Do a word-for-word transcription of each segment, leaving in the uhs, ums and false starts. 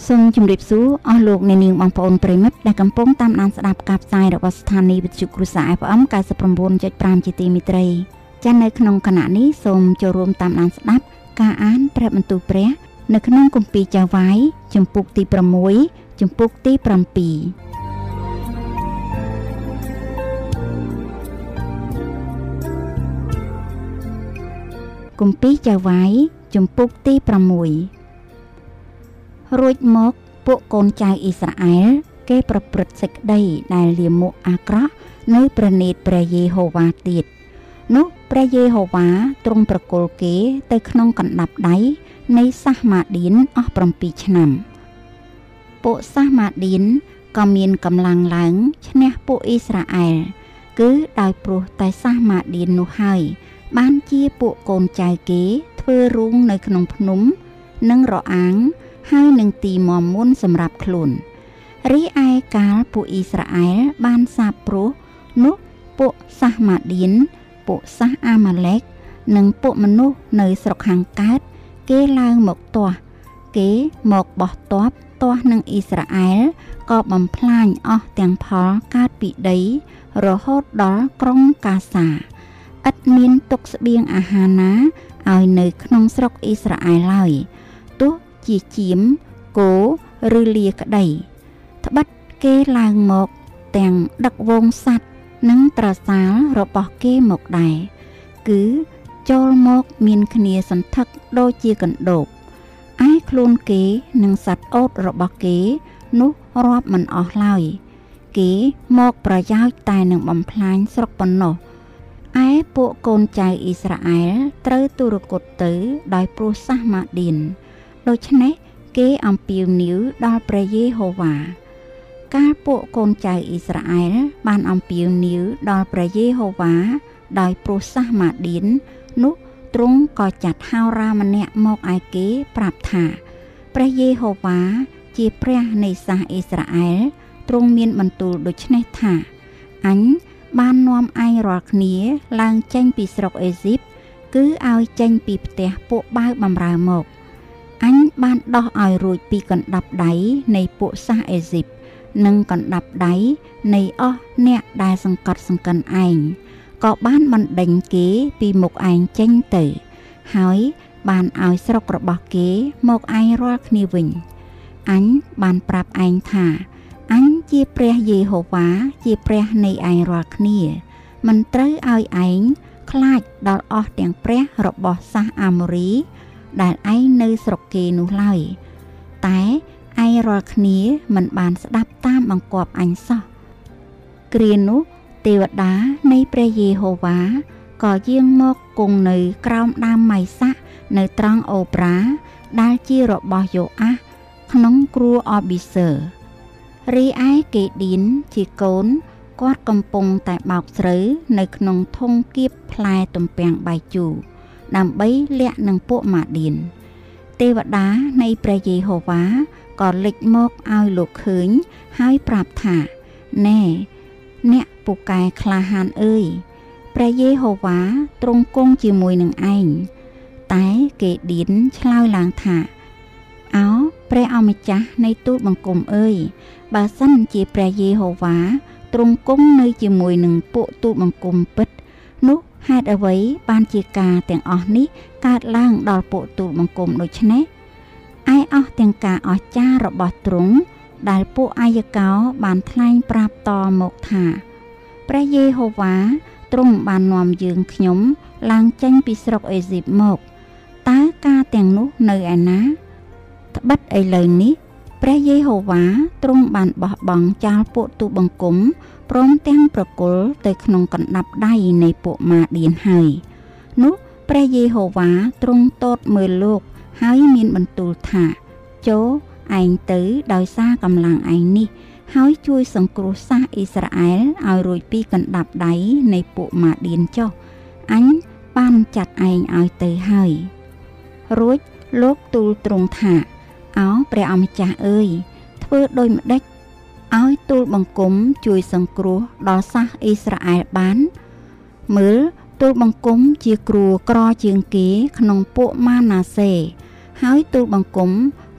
សូមជម្រាបសួរអស់លោកអ្នកនាងបងប្អូនប្រិមិត្តដែលកំពុងតាមដានស្ដាប់ការផ្សាយរបស់ស្ថានីយ៍វិទ្យុគ្រួសារ ép អេម ninety nine point five ជាទីមេត្រីចា៎នៅក្នុងគណៈនេះសូមចូលរួមតាមដានស្ដាប់ការអានព្រះបន្ទូលព្រះនៅក្នុងគម្ពីរចាវាយជំពូកទីsixជំពូកទីsevenគម្ពីរចាវាយជំពូកទីsixរួចមកពួកកូនចៅអ៊ីស្រាអែលគេប្រព្រឹត្តសេចក្តីដែលលាមកអាក្រក់នៅព្រះនេត្រព្រះយេហូវ៉ាទៀតនោះព្រះយេហូវ៉ាទ្រង់ប្រគល់គេទៅក្នុងកណ្ដាប់ដៃនៃសាសម៉ាឌៀនអស់sevenឆ្នាំពួកសាសម៉ាឌៀនក៏មានកម្លាំងឡើងឈ្នះពួកអ៊ីស្រាអែលគឺដោយព្រោះតែសាសម៉ាឌៀននោះហើយបានជាពួកកូនចៅគេធ្វើរូងនៅក្នុងភ្នំនិងរអាងហើយនឹងទីមមួនសម្រាប់ខ្លួនរីឯកាលពួកអ៊ីស្រាអែលបានសាបព្រោះនោះពួកសាសម៉ាឌៀនពួកសាសអាម៉ាឡេកនិងពួកមនុស្សនៅស្រុកខាងកើតគេឡើងមកទាស់គេមកបោះទ័ពទាស់នឹងអ៊ីស្រាអែលក៏បំផ្លាញអស់ទាំងផលកើតពីដីរហូតដល់ក្រុងកាសាឥតមានទុកស្បៀងអាហារណាឲ្យនៅក្នុងស្រុកអ៊ីស្រាអែលឡើយទោះជាជៀមគោឬលាក្តីត្បិតគេឡើងមកទាំងដឹកវងសត្វនិងត្រសាលរបស់គេមកដែរគឺចូលមកមានគ្នាសន្ធឹកដូចជាកណ្ដូបឯខ្លួនគេនិងសត្វអូតរបស់គេនោះរាប់មិនអស់ឡើយគេមកប្រយោជន៍តែនឹងបំផ្លាញស្រុកប៉ុណ្ណោះឯពួកកូនចៅអ៊ីស្រាអែលត្រូវទុរគតទៅដោយព្រោះសាសម៉ាឌៀនដូច្នេះគេអំពាវនាវដល់ព្រះយេហូវ៉ាកាលពួកកូនចៅអ៊ីស្រាអែលបានអំពាវនាវដល់ព្រះយេហូវ៉ាដោយព្រោះសាសម៉ាឌៀននោះទ្រង់ក៏ចាត់ហោរាម្នាក់មកឯគេប្រាប់ថាព្រះយេហូវ៉ាជាព្រះនៃសាសអ៊ីស្រាអែលទ្រង់មានបន្ទូលដូចនេះថាអញបាននាំឯងរាល់គ្នាឡើងចេញពីស្រុកអេស៊ីបគឺឲ្យចេញពីផ្ទះពួកបាវបម្រើមកអញបានដោះឲ្យរួចពីកណ្ដាប់ដៃនៃពួកសាសអេស៊ីបនិងកណ្ដាប់ដៃនៃអស់អ្នកដែលសង្កត់សង្កិនឯងក៏បានបណ្ដេញគេពីមុខឯងចេញទៅហើយបានឲ្យស្រុករបស់គេមកឯងរាល់គ្នាវិញអញបានប្រាប់ឯងថាអញជាព្រះយេហូវ៉ាជាព្រះនៃឯងរាល់គ្នាមិនត្រូវឲ្យឯងខ្លាចដល់អស់ទាំងព្រះរបស់សាសអាម៉ូរីដែលឯងនៅស្រុកគេនោះឡើយតែឯងរាល់គ្នាមិនបានស្ដាប់តាមបង្គាប់អញសោះគ្រានោះទេវតានៃព្រះយេហូវ៉ាក៏យាងមកគង់នៅក្រោមដើមម៉ៃសាក់នៅត្រង់អូប្រាដែលជារបស់យ៉ូអាសក្នុងគ្រួអប៊ីសើរីឯកេឌៀនជាកូនគាត់កំពុងតែបោកស្រូវនៅក្នុងធុងគៀបផ្លែទំពាំងបាយជូរដើម្បីលាក់នឹងពួកម៉ាឌៀនទេវតានៃព្រះយេហូវ៉ាក៏លេចមកឲ្យលោកឃើញហើយប្រាប់ថាណែអ្នកពូកែក្លាហានអើយព្រះយេហូវ៉ាទ្រង់គង់ជាមួយនឹងឯងតែកេឌៀនឆ្លើយឡើងថាអោព្រះអម្ចាស់នៃទូលបង្គំអើយបើសិនជាព្រះយេហូវ៉ាទ្រង់គង់នៅជាមួយនឹងពួកទូលបង្គំពិតនោះហេតុអ្វីបានជាការទាំងអស់នេះកើតឡើងដល់ពួកទូលបង្គំដូច្នេះឯអស់ទាំងការអស្ចារ្យរបស់ទ្រង់ដែលពួកអាយកោបានថ្លែងប្រាប់តមកថាព្រះយេហូវ៉ាទ្រង់បាននាំយើងខ្ញុំឡើងចេញពីស្រុកអេស៊ីបមកតើការទាំងនោះនៅឯណាត្បិតឥឡូវនេះព្រះយេហូវ៉ាទ្រង់បានបោះបង់ចោលពួកទូលបង្គំព្រមទាំងប្រគល់ទៅក្នុងកណ្ដាប់ដៃនៃពួកម៉ាឌៀនហើយនោះព្រះយេហូវ៉ាទ្រង់ទតមើលលោកហើយមានបន្ទូលថាចូលឯងទៅដោយសារកម្លាំងឯងនេះហើយជួយសង្គ្រោះសាសអ៊ីស្រាអែលឲ្យរួចពីកណ្ដាប់ដៃនៃពួកម៉ាឌៀនចុះអញបានចាត់ឯងឲ្យទៅហើយរួចលោកទូលទ្រង់ថាអោព្រះអម្ចាស់អើយធ្វើដូចម្ដេចឲ្យទូលបង្គំជួយសង្គ្រោះដល់សាសអ៊ីស្រាអែលបានមើលទូលបង្គំជាគ្រួក្រជាងគេក្នុងពួកម៉ាណាសេហើយទូលបង្គំ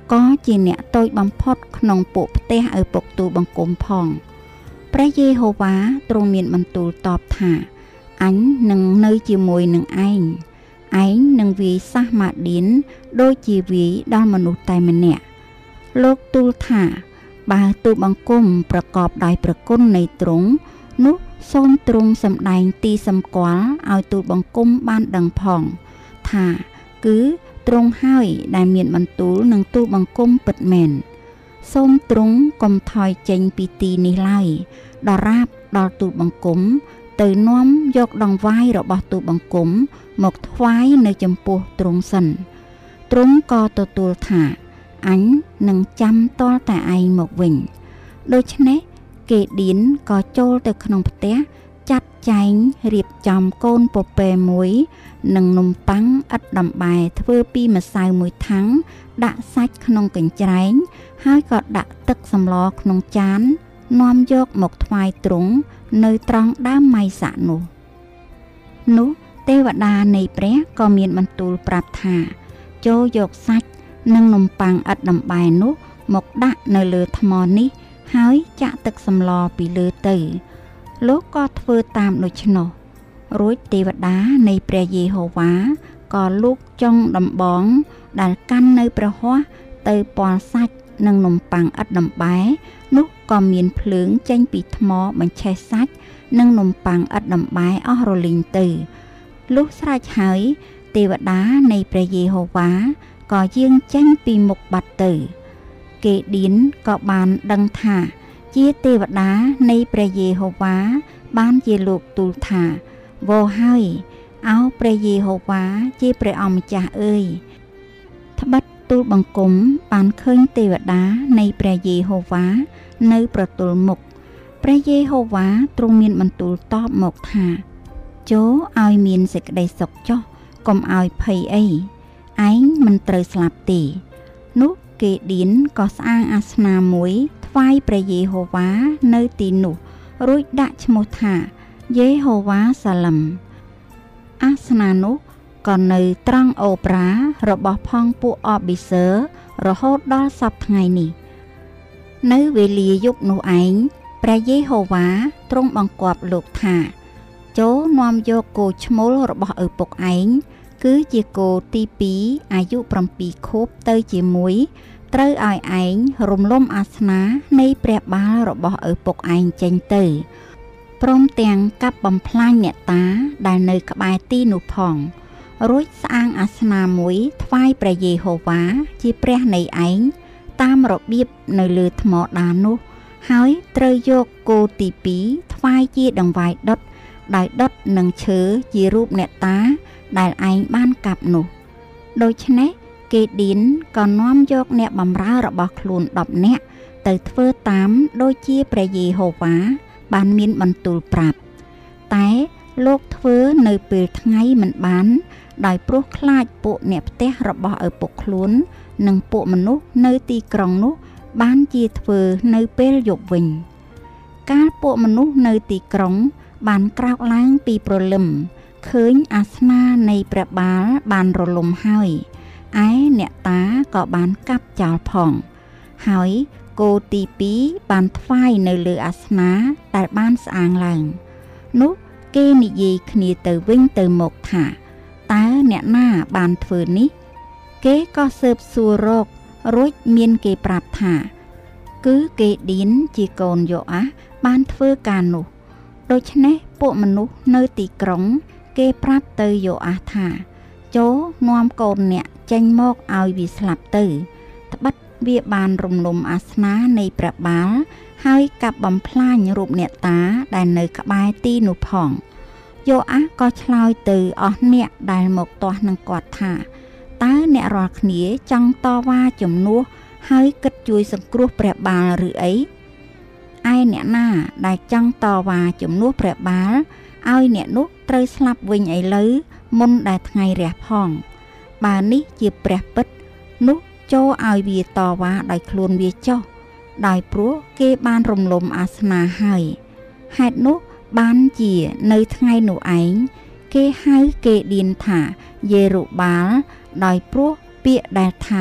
ក៏ជាអ្នកតូចបំផុតក្នុងពួកផ្ទះឪពុកទូលបង្គំផងព្រះយេហូវ៉ាទ្រង់មានបន្ទូលតបថាអញនឹងនៅជាមួយនឹងឯងឯងនឹងវាយសះម៉ាឌៀនដូចជាវាយដល់មនុស្សតែម្នាក់លោកទូលថាបើទូលបង្គំប្រកបដោយព្រះគុណនៃទ្រង់នោះសូមទ្រង់សម្ដែងទីសម្គាល់ឲ្យទូលបង្គំបានដឹងផងថាគឺទ្រង់ហើយដែលមានបន្ទូលនឹងទូលបង្គំពិតមែនសូមទ្រង់កុំថយចេញពីទីនេះឡើយដរាបដល់ទូលបង្គំទៅនាំយកដង្វាយរបស់ទូលបង្គំមកថ្វាយនៅចំពោះទ្រង់សិនទ្រង់ក៏ទទួលថាអញនឹងចាំតលតែឯងមកវិញដូច្នេះគេឌៀនក៏ចូលទៅក្នុងផ្ទះចាត់ចែងរៀបចំកូនពពែមួយនិងនំប៉័ងឥតដំបែធ្វើពីម្សៅមួយថាំងដាក់សាច់ក្នុងកញ្ច្រែងហើយក៏ដាក់ទឹកសម្លក្នុងចាននាំយកមកថ្វាយទ្រង់នៅត្រង់ដើមម៉ៃសាក់នោះនោះទេវតានៃព្រះក៏មានបន្ទូលប្រាប់ថាចូលយកសាច់និងនំប៉័ងឥតដំបែនោះមកដាក់នៅលើថ្មនេះហើយចាក់ទឹកសម្លពីលើទៅលោកក៏ធ្វើតាមដូច្នោះរួចទេវតានៃព្រះយេហូវ៉ាក៏លូកចុងដំបងដែលកាន់នៅព្រះហស្ថទៅពាល់សាច់និងនំប៉័ងឥតដំបែនោះក៏មានភ្លើងចេញពីថ្មបញ្ឆេះសាច់និងនំប៉័ងឥតដំបែអស់រលីងទៅលុះស្រេចហើយទេវតានៃព្រះយេហូវ៉ាក៏យាងចេញពីមុខបាត់ទៅគេឌៀនក៏បានដឹងថាជាទេវតានៃព្រះយេហូវ៉ាបានជាលោកទូលថាវោហើយអោព្រះយេហូវ៉ាជាព្រះអម្ចាស់អើយត្បិតទូលបង្គំបានឃើញទេវតានៃព្រះយេហូវ៉ានៅប្រទល់មុខព្រះយេហូវ៉ាទ្រង់មានបន្ទូលតបមកថាចូលឲ្យមានសេចក្តីសុខចុះកុំឲ្យភ័យអីឯងមិនត្រូវស្លាប់ទេនោះគេឌៀនក៏ស្អាងអាសនាមួយថ្វាយព្រះយេហូវ៉ានៅទីនោះរួចដាក់ឈ្មោះថាយេហូវ៉ាសាឡឹមអាសនានោះក៏នៅត្រង់អូប្រារបស់ផងពួកអប៊ីសើរហូតដល់សព្វថ្ងៃនេះនៅវេលាយប់នោះឯងព្រះយេហូវ៉ាទ្រង់បង្គាប់លោកថាចូលនាំយកគោឈ្មោលរបស់ឪពុកឯងគឺជាគោទីពីរអាយុប្រាំពីរខួបទៅជាមួយត្រូវឲ្យឯងរំលំអាសនានៃព្រះបាលរបស់ឪពុកឯងចេញទៅព្រមទាំងកាប់បំផ្លាញអ្នកតាដែលនៅក្បែរទីនោះផងរួចស្អាងអាសនាមួយថ្វាយព្រះយេហូវ៉ាជាព្រះនៃឯងតាមរបៀបនៅលើថ្មដានោះហើយត្រូវយកគោទីពីរថ្វាយជាដង្វាយដុតដោយដុតនឹងឈើជារូបអ្នកតាដែលឯងបានកាប់នោះដូច្នេះគេឌៀនក៏នាំយកអ្នកបម្រើរបស់ខ្លួនដប់នាក់ទៅធ្វើតាមដូចជាព្រះយេហូវ៉ាបានមានបន្ទូលប្រាប់តែលោកធ្វើនៅពេលថ្ងៃមិនបានដោយព្រោះខ្លាចពួកអ្នកផ្ទះរបស់ឪពុកខ្លួននិងពួកមនុស្សនៅទីក្រុងនោះបានជាធ្វើនៅពេលយប់វិញកាលពួកមនុស្សនៅទីក្រុងបានក្រោកឡើងពីព្រលឹមឃើញអាសនានៃព្រះបាលបានរលំហើយឯអ្នកតាក៏បានកាប់ចោលផងហើយគោទីពីរបានថ្វាយនៅលើអាសនាដែលបានស្អាងឡើងនោះគេនិយាយគ្នាទៅវិញទៅមកថាតើអ្នកណាបានធ្វើនេះគេក៏ស៊ើបសួររករួចមានគេប្រាប់ថាគឺគេឌៀនជាកូនយ៉ូអាសបានធ្វើការនោះដូច្នេះពួកមនុស្សនៅទីក្រុងគេប្រាប់ទៅយ៉ូអាសថាចូលនាំកូនអ្នកចេញមកឲ្យវាស្លាប់ទៅត្បិតវាបានរំលំអាសនានៃព្រះបាលហើយកាប់បំផ្លាញរូបអ្នកតាដែលនៅក្បែរទីនោះផងយ៉ូអាសក៏ឆ្លើយទៅអស់អ្នកដែលមកទាស់នឹងគាត់ថាតើអ្នករាល់គ្នាចង់តវ៉ាជំនួសហើយគិតជួយសង្គ្រោះព្រះបាលឬអីឯអ្នកណាដែលចង់តវ៉ាជំនួសព្រះបាលឲ្យអ្នកនោះត្រូវស្លាប់វិញឥឡូវមុនដែលថ្ងៃរះផងបើនេះជាព្រះពិតនោះចូលឲ្យវាតវ៉ាដោយខ្លួនវាចុះដោយព្រោះគេបានរំលំអាសនាហើយហេតុនោះបានជានៅថ្ងៃនោះឯងគេហៅគេឌៀនថាយេរូបាលដោយព្រោះពាក្យដែលថា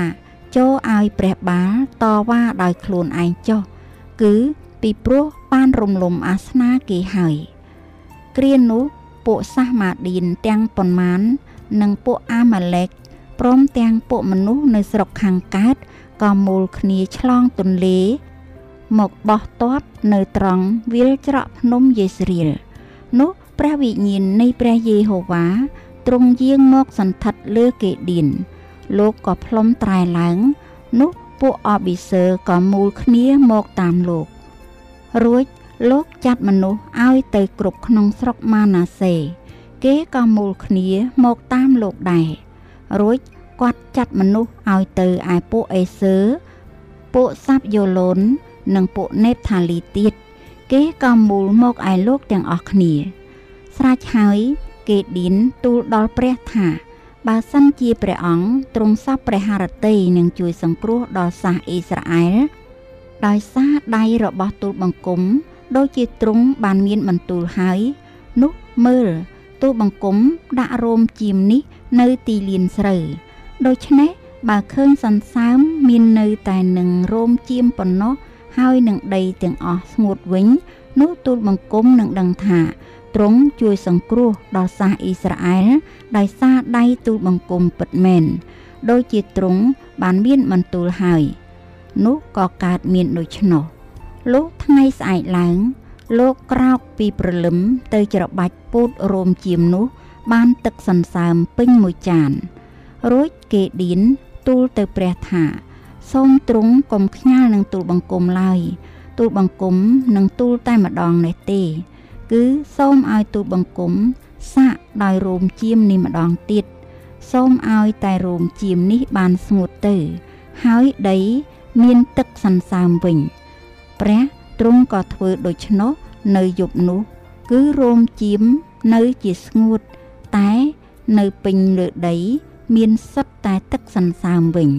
ចូលឲ្យព្រះបាលតវ៉ាដោយខ្លួនឯងចុះគឺពីព្រោះបានរំលំអាសនាគេហើយគ្រានោះពួកសាសម៉ាឌីនទាំងប៉ុន្មាននិងពួកអាម៉ាឡេកព្រមទាំងពួកមនុស្សនៅស្រុកខាងកើតក៏មូលគ្នាឆ្លងទន្លេមកបោះទ័ពនៅត្រង់វាលច្រកភ្នំយេស្រៀលនោះព្រះវិញ្ញាណនៃព្រះយេហូវ៉ាទ្រង់យាងមកសន្ធិដ្ឋលើកេឌៀនលោកក៏ផ្លុំត្រែឡើងនោះពួកអប៊ីសើក៏មូលគ្នាមកតាមលោករួចលោកចាត់មនុស្សឲ្យទៅគ្រប់ក្នុងស្រុកម៉ាណាសេគេក៏មូលគ្នាមកតាមលោកដែររួចគាត់ចាត់មនុស្សឲ្យទៅឯពួកអេសើពួកសាប់យ៉ូឡូននិងពួកនេបថាលីទៀតគេក៏មូលមកឯលោកទាំងអស់គ្នាស្រេចហើយគេឌៀនទូលដល់ព្រះថាបើសិនជាព្រះអង្គទ្រង់សពព្រះハរតីនឹងជួយសង្គ្រោះដល់សាសអ៊ីស្រាអែលដោយសារដៃរបស់ទូលបង្គំដូចជាទ្រង់បានមានបន្ទូលហើយនោះមើលទូលបង្គំដាក់រោមជាមនេះនៅទីលានស្រូវដូច្នេះបើឃើញសន្សើមមាននៅតែនឹងរោមជាមប៉ុណ្ណោះហើយនឹងដីទាំងអស់ស្ងួតវិញនោះទូលបង្គំនឹងដឹងថាទ្រង់ជួយសង្គ្រោះដល់សាសអ៊ីស្រាអែលដោយសារដៃទូលបង្គំពិតមែនដូចជាទ្រង់បានមានបន្ទូលហើយនោះក៏កើតមានដូច្នោះលុះថ្ងៃស្អែកឡើងលោកក្រោកពីព្រលឹមទៅច្របាច់ពូតរោមជាមនោះបានទឹកសន្សើមពេញមួយចានរួចគេឌៀនទូលទៅព្រះថាសូមទ្រង់កុំខ្ញាល់នឹងទូលបង្គំឡើយទូលបង្គំនឹងទូលតែម្ដងនេះទេគឺសូមឲ្យទូលបង្គំសាកដោយរោមជាមនេះម្ដងទៀតសូមឲ្យតែរោមជាមនេះបានស្ងួតទៅហើយដីមានទឹកសន្សើមវិញព្រះទ្រង់ក៏ធ្វើដូច្នោះនៅយប់នោះគឺរោមជាមនៅជាស្ងួតតែនៅពេញលើដីមានសុទ្ធតែទឹកសន្សើមវិញ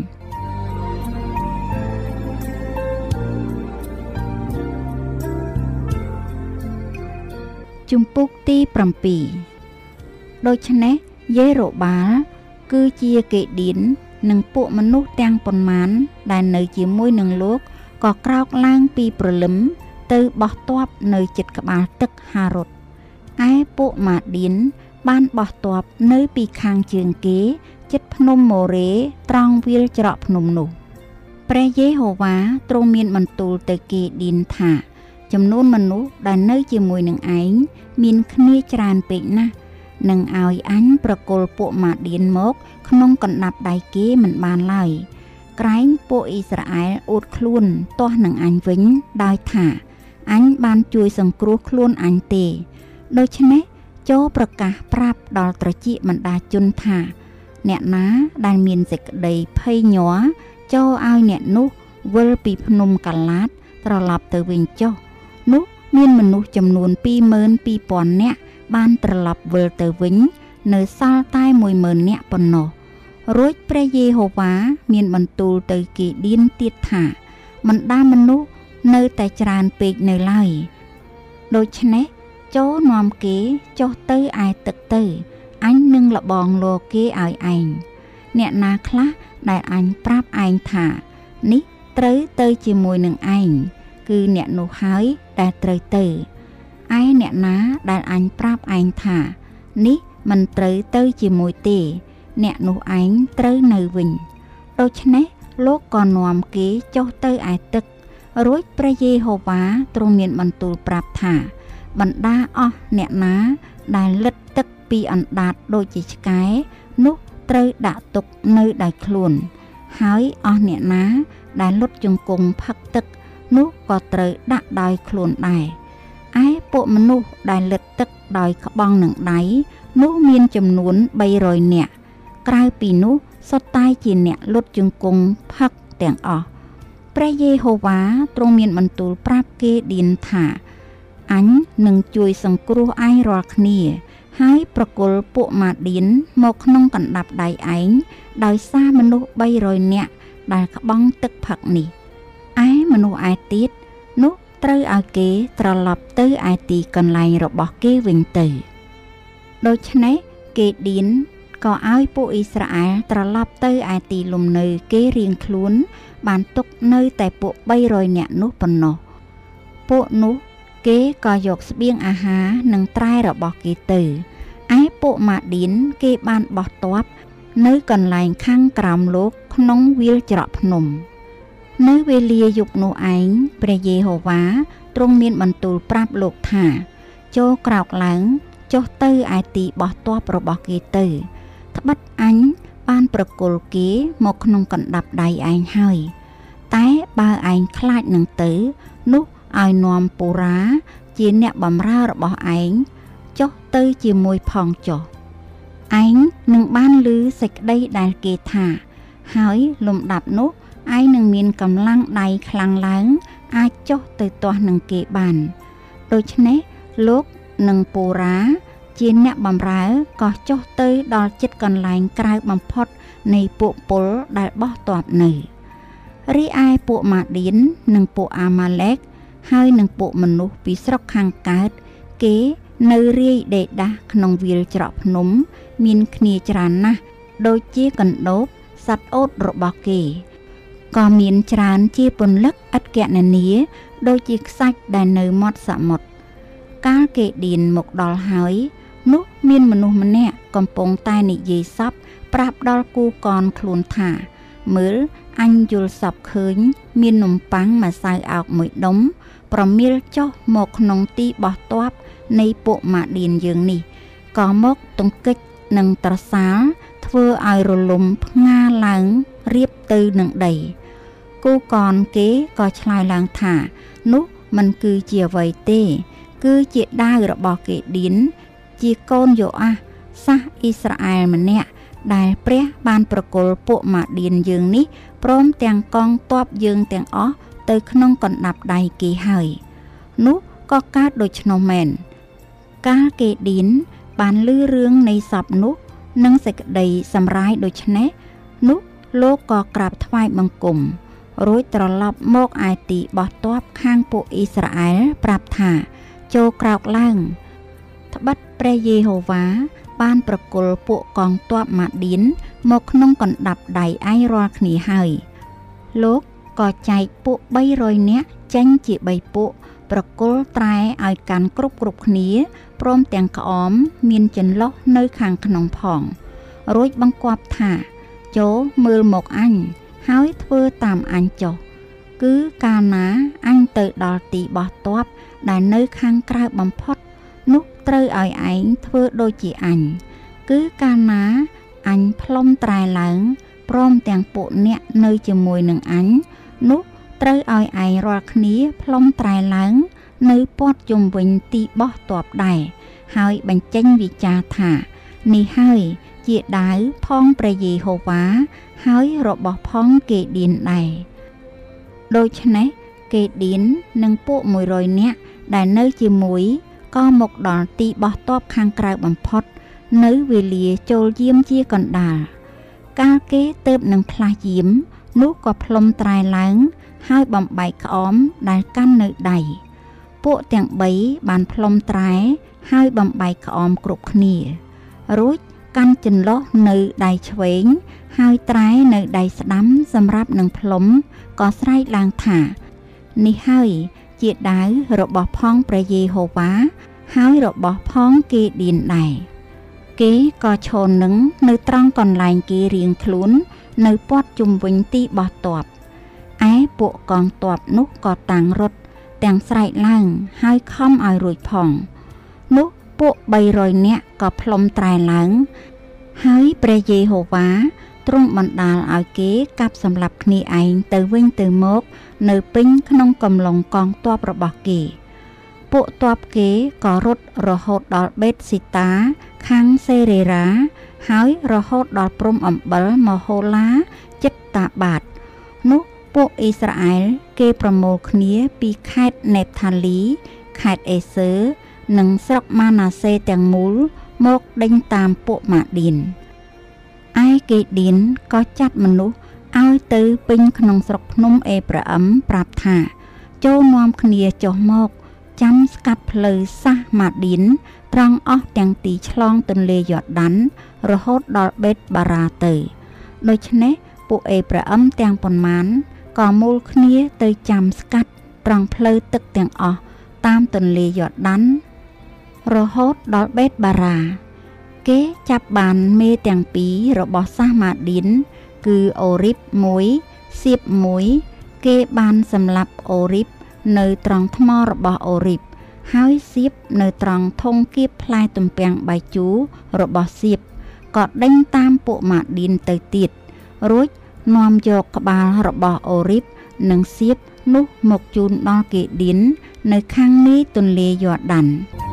ជំពូកទីប្រាំពីរដូច្នេះយេរ៉ូបាលគឺជាគេឌៀននិងពួកមនុស្សទាំងប៉ុន្មានដែលនៅជាមួយនឹងលោកក៏ក្រោកឡើងពីព្រលឹមទៅបោះទ័ពនៅជិតក្បាលទឹកហារុតឯពួកម៉ាឌៀនបានបោះទ័ពនៅពីខាងជើងគេជិតភ្នំម៉ូរ៉េត្រង់វាលច្រកភ្នំនោះព្រះយេហូវ៉ាទ្រង់មានបន្ទូលទៅគេឌៀនថាចំនួនមនុស្សដែលនៅជាមួយនឹងឯងមានគ្នាច្រើនពេកណាស់នឹងឲ្យអញប្រគល់ពួកម៉ាឌៀនមកក្នុងកណ្ដាប់ដៃគេមិនបានឡើយក្រែងពួកអ៊ីស្រាអែលអួតខ្លួនទាស់នឹងអញវិញដោយថាអញបានជួយសង្គ្រោះខ្លួនអញទេដូច្នេះចូលប្រកាសប្រាប់ដល់ត្រចៀកបណ្ដាជនថាអ្នកណាដែលមានសេចក្តីភ័យញ័រចូលឲ្យអ្នកនោះវិលពីភ្នំកាឡាតត្រឡប់ទៅវិញចុះនោះមានមនុស្សចំនួន ពីរម៉ឺនពីរពាន់ នាក់បានត្រឡប់វិលទៅវិញនៅសល់តែ មួយម៉ឺន នាក់ប៉ុណ្ណោះរួចព្រះយេហូវ៉ាមានបន្ទូលទៅគេឌៀនទៀតថាបណ្ដាមនុស្សនៅតែច្រើនពេកនៅឡើយដូច្នេះចូលនាំគេចុះទៅឯទឹកទៅអញនឹងលបងលោគេឲ្យឯងអ្នកណាខ្លះដែលអញប្រាប់ឯងថានេះត្រូវទៅជាមួយនឹងឯងគឺអ្នកនោះហើយដែលត្រូវទៅឯអ្នកណាដែលអញប្រាប់ឯងថានេះមិនត្រូវទៅជាមួយទេអ្នកនោះឯងត្រូវនៅវិញដូច្នេះលោកក៏នាំគេចុះទៅឯទឹករួចព្រះយេហូវ៉ាទ្រង់មានបន្ទូលប្រាប់ថាបណ្ដាអស់អ្នកណាដែលលិតទឹកពីអណ្ដាតដូចជាឆ្កែនោះត្រូវដាក់ទុកនៅដោយខ្លួនហើយអស់អ្នកណាដែលលុតជង្គង់ផឹកទឹកនោះក៏ត្រូវដាក់ដោយខ្លួនដែរឯពួកមនុស្សដែលលិតទឹកដោយក្បង់នឹងដៃនោះមានចំនួនបីរយនាក់ក្រៅពីនោះសុទ្ធតែជាអ្នកលុតជង្គង់ផឹកទាំងអស់ព្រះយេហូវ៉ាទ្រង់មានបន្ទូលប្រាប់គេឌៀនថាអញនឹងជួយសង្គ្រោះឯងរាល់គ្នាហើយប្រគល់ពួកម៉ាឌៀនមកក្នុងកណ្ដាប់ដៃឯងដោយសារមនុស្សបីរយនាក់ដែលក្បង់ទឹកផឹកនេះឯមនុស្សឯទៀតនោះត្រូវឲ្យគេត្រឡប់ទៅឯទីកន្លែងរបស់គេវិញទៅដូច្នេះគេឌៀនក៏ឲ្យពួកអ៊ីស្រាអែលត្រឡប់ទៅឯទីលំនៅគេរៀងខ្លួនបានទុកនៅតែពួកបីរយនាក់នោះប៉ុណ្ណោះពួកនោះគេក៏យកស្បៀងអាហារនិងត្រែរបស់គេទៅឯពួកម៉ាឌីនគេបានបោះទ័ពនៅកន្លែងខាងក្រោមលោកក្នុងវាលច្រកភ្នំនៅវេលាយប់នោះឯងព្រះយេហូវ៉ាទ្រង់មានបន្ទូលប្រាប់លោកថាចូលក្រោកឡើងចុះទៅឯទីបោះទ័ពរបស់គេទៅត្បិតអញបានប្រគល់គេមកក្នុងកណ្ដាប់ដៃឯងហើយតែបើឯងខ្លាចនឹងទៅនោះឲ្យនាំពូរ៉ាជាអ្នកបម្រើរបស់ឯងចុះទៅជាមួយផងចុះឯងនឹងបានឮសេចក្តីដែលគេថាហើយលំដាប់នោះឯងនឹងមានកម្លាំងដៃខ្លាំងឡើងអាចចុះទៅទាស់នឹងគេបានដូច្នេះលោកនិងពូរ៉ាជាអ្នកបម្រើក៏ចុះទៅដល់ជិតកន្លែងក្រៅបំផុតនៃពួកពលដែលបោះទ័ពនៅរីឯពួកម៉ាឌីននិងពួកអាម៉ាឡេកហើយនឹងពួកមនុស្សពីស្រុកខាងកើតគេនៅរាយដេកដាស់ក្នុងវាលច្រកភ្នំមានគ្នាច្រើនណាស់ដូចជាកណ្ដូបសត្វអូតរបស់គេក៏មានច្រើនជាពន្លឹកឥតគណនាដូចជាខ្សាច់ដែលនៅមាត់សមុទ្រកាលគេឌៀនមកដល់ហើយនោះមានមនុស្សម្នាក់កំពុងតែនិយាយសពប្រាប់ដល់គូកនខ្លួនថាមើលអញយល់សពឃើញមាននំប៉័ងម្សៅអោកមួយដុំប្រមៀលចុះមកក្នុងទីបោះទ័ពនៃពួកម៉ាឌីនយើងនេះក៏មកទង្គិចនឹងត្រសាលធ្វើឲ្យរលំផ្ងាឡើងរៀបទៅនឹងដីគូកនគេក៏ឆ្លើយឡើងថានោះមិនគឺជាអ្វីទេគឺជាដាវរបស់គេឌៀនជាកូនយូអាសសាសអ៊ីស្រាអែលម្នាក់ដែលព្រះបានប្រគល់ពួកម៉ាឌីនយើងនេះព្រមទាំងកងទ័ពយើងទាំងអស់ទៅក្នុងកណ្ដាប់ដៃគេហើយនោះក៏កើតដូច្នោះមែនកាលគេឌៀនបានឮរឿងនៃសពនោះនិងសេចក្តីសម្រាយដូច្នេះនោះលោកក៏ក្រាបថ្វាយបង្គំរួចត្រឡប់មកឯទីបោះទ័ពខាងពួកអ៊ីស្រាអែលប្រាប់ថាចូលក្រោកឡើងត្បិតព្រះយេហូវ៉ាបានប្រគល់ពួកកងទ័ពម៉ាឌីនមកក្នុងកណ្ដាប់ដៃឯងរាល់គ្នាហើយលោកក៏ចែកពួកបីរយនាក់ចេញជាបីពួកប្រគល់ត្រែឲ្យកាន់គ្រប់គ្រប់គ្នាព្រមទាំងក្អមមានចន្លោះនៅខាងក្នុងផងរួចបង្គាប់ថាចូលមើលមកអញហើយធ្វើតាមអញចុះគឺកាលណាអញទៅដល់ទីបោះទ័ពដែលនៅខាងក្រៅបំផុតនោះត្រូវឲ្យឯងធ្វើដូចជាអញគឺកាលណាអញផ្លុំត្រែឡើងព្រមទាំងពួកអ្នកនៅជាមួយនឹងអញនោះត្រូវឲ្យឯងរាល់គ្នាផ្លុំត្រែឡើងនៅព័ទ្ធជុំវិញទីបោះទ័ពដែរហើយបញ្ចេញវិចារថានេះហើយជាដាវផងព្រះយេហូវ៉ាហើយរបស់ផងគេឌៀនដែរដូច្នេះគេឌៀននិងពួកមួយរយនាក់ដែលនៅជាមួយក៏មកដល់ទីបោះទ័ពខាងក្រៅបំផុតនៅវេលាចូលយាមជាកណ្ដាលកាលគេទៅនឹងផ្លាស់យាមនោះក៏ផ្លុំត្រែឡើងហើយបំបែកក្អមដែលកាន់នៅដៃពួកទាំងបីបានផ្លុំត្រែហើយបំបែកក្អមគ្រប់គ្នារួចកាន់ចន្លោះនៅដៃឆ្វេងហើយត្រែនៅដៃស្ដាំសម្រាប់នឹងផ្លុំក៏ស្រែកឡើងថានេះហើយជាដាវរបស់ផងព្រះយេហូវ៉ាហើយរបស់ផងគេឌៀនដែរគេក៏ឈរនឹងនៅត្រង់កន្លែងគេរៀងខ្លួននៅព័ទ្ធជុំវិញទីបោះទ័ពឯពួកកងទ័ពនោះក៏តាំងរត់ទាំងស្រែកឡើងហើយខំឲ្យរួចផងនោះពួកបីរយនាក់ក៏ផ្លុំត្រែឡើងហើយព្រះយេហូវ៉ាទ្រង់បណ្ដាលឲ្យគេកាប់សម្លាប់គ្នាឯងទៅវិញទៅមកនៅពេញក្នុងកំឡុងកងទ័ពរបស់គេពួកទ័ពគេក៏រត់រហូតដល់បេតស៊ីតាខាងសេរេរ៉ាហើយរហូតដល់ព្រំអំបិលមហូឡាចិត្តតាបាតនោះពួកអ៊ីស្រាអែលគេប្រមូលគ្នាពីខេត្តនេបថាលីខេត្តអេសើនិងស្រុកម៉ាណាសេទាំងមូលមកដេញតាមពួកម៉ាឌីនឯគេឌៀនក៏ចាត់មនុស្សឲ្យទៅពេញក្នុងស្រុកភ្នំអេប្រាអឹមប្រាប់ថាចូលនាំគ្នាចុះមកចាំស្កាត់ផ្លូវសាសម៉ាឌីនត្រង់អស់ទាំងទីឆ្លងទន្លេយ៉ូដានរហូតដល់បេតបារ៉ាទៅដូច្នេះពួកអេប្រាអឹមទាំងប៉ុន្មានក៏មូលគ្នាទៅចាំស្កាត់ត្រង់ផ្លូវទឹកទាំងអស់តាមទន្លេយ៉ូដានរហូតដល់បេតបារ៉ាគេចាប់បានមេទាំងពីររបស់សាសម៉ាឌីនគឺអូរីបមួយសៀបមួយគេបានសម្លាប់អូរីបនៅត្រង់ថ្មរបស់អូរីបហើយសៀបនៅត្រង់ធុងគៀបផ្លែទំពាំងបាយជូររបស់សៀបក៏ដេញតាមពួកម៉ាឌីនទៅទៀតរួចនាំយកក្បាលរបស់អូរីបនិងសៀបនោះមកជូនដល់គេឌៀននៅខាងនេះទន្លេយ៉ូដាន